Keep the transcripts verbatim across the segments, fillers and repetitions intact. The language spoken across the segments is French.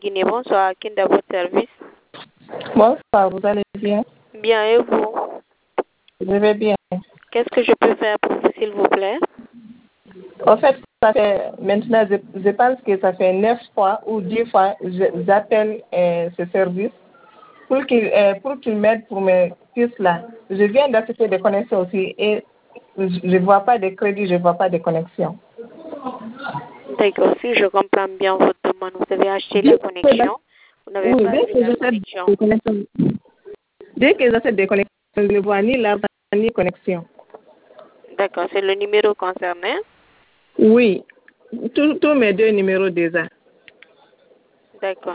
Guinée. Bonsoir, qui est à votre service? Bonsoir, vous allez bien? Bien, et vous? Je vais bien. Qu'est-ce que je peux faire pour vous, s'il vous plaît? En fait, ça fait maintenant, je, je pense que ça fait neuf fois ou dix fois je- j'appelle euh, ce service pour qu'il euh, pour qu'il m'aide pour mes puces là. Je viens d'acheter des connexions aussi et je ne vois pas de crédit, je ne vois pas de connexion. D'accord, si je comprends bien votre demande, vous avez acheté la connexion, vous n'avez Oui, pas dès eu que la j'achète connexion. des connexions, dès que j'achète des connexions, je ne vois ni l'argent ni connexion. D'accord, c'est le numéro concerné? Oui, tous tous mes deux numéros déjà. D'accord.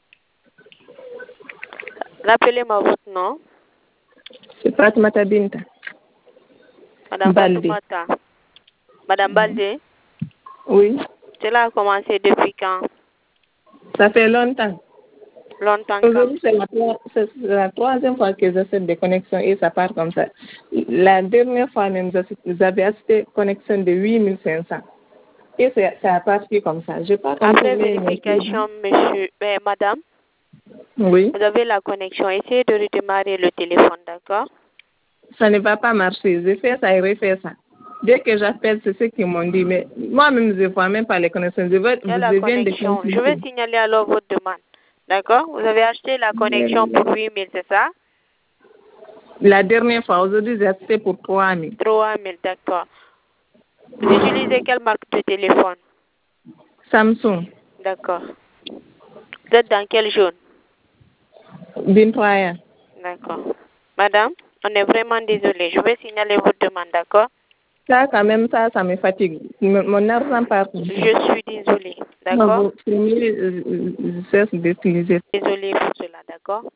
Rappelez-moi votre nom. C'est Fatmata Binta. Madame Balde. Fatoumata. Madame Balde, Oui, cela a commencé depuis quand? ça fait longtemps. Longtemps quand? Aujourd'hui, c'est la, trois- c'est la troisième fois que j'essaie des connexions et ça part comme ça. La dernière fois, même, j'avais acheté connexion de huit mille cinq cents. Et c'est- ça a parti comme ça. Je n'ai pas compris. Après mais- vérification, monsieur, ben, madame, Oui, vous avez la connexion. Essayez de redémarrer le téléphone, d'accord? ça ne va pas marcher. Je fais ça et refais ça. Dès que j'appelle, c'est ce qu'ils m'ont dit. Mais moi-même, je ne vois même pas les connexions. Je, veux, Il y a la je viens de connexion. Je vais signaler alors votre demande. D'accord? Vous avez acheté la connexion pour huit mille, c'est ça? La dernière fois, aujourd'hui, j'ai acheté pour trois mille. trois mille, d'accord. Vous utilisez quelle marque de téléphone? Samsung. D'accord. Vous êtes dans quelle zone? Bintoya. D'accord. Madame, on est vraiment désolé. Je vais signaler votre demande, d'accord? Ça, quand même, ça, ça me fatigue. Mon mon argent part. Je suis désolée, d'accord? Vous, je cesse d'utiliser. Désolée pour cela, d'accord?